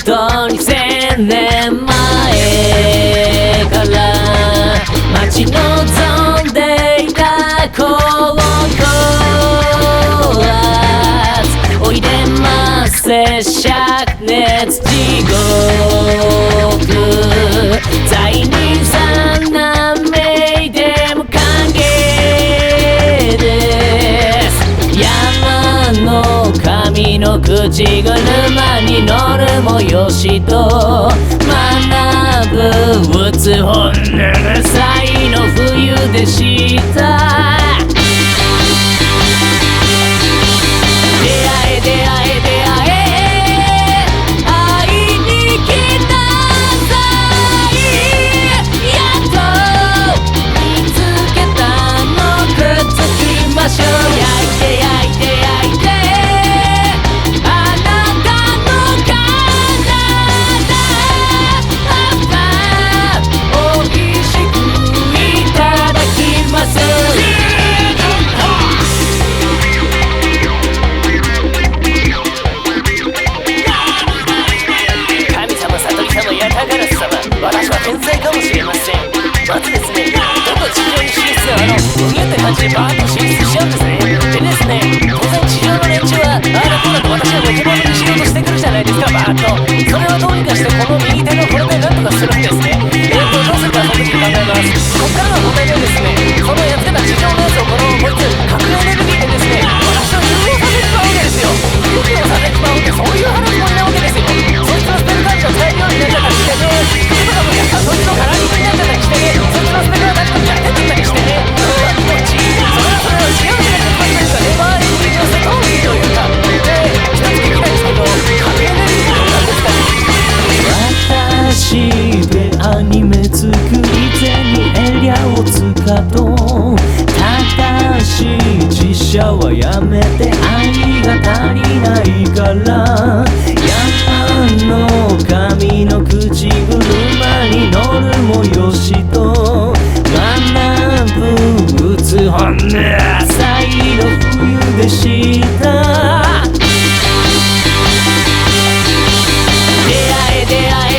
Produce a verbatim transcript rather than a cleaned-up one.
当に千年前から待ち望んでいたこの子はおいでませ灼熱地獄罪人さん何名でも歓迎です山の神の口車に乗るもよしと学ぶ打つ本能才の冬でした出会え出会え出会え会いに来たさいやっと見つけたのくっつきましょう焼いて焼いて焼いてあなたの体おいしくいただきます私は天才かもしれません。まずですね、どんどん地上に進出あのうにゃって感じでバーッと進出しちゃうんですね。でですね、当然地上の連中はああだこうだと私をのけ者にしようとしてくるじゃないですか、バーッと。それをどうにかしてこの右手のこれでなんとかするんですね。えーとどうするかその時に考えます。こっからの問題でですね、このやっつけた地上のやつをこのこいつ核エネルギーでですね、私を融合させちまうわけですよ。融合させちまうってそういう話もりなわけですよ。そいつのスペル感情を使えるようになっちゃったりしてね。そいつの空耳になっちゃったりしてね。そいつのスペルが何かやってったりしてね。うわ気持ちいい。それはそれは違うじゃないですか。ネバーエンディングセトーリーというかで一つ聞きたいんですけど核エネルギーなんですかね。私でアニメ作り手にエリアを使とただし実写はやめて愛が足りないから山の神の口車に乗るもよしと学ぶ打つ本音浅いの冬でした出会え出会え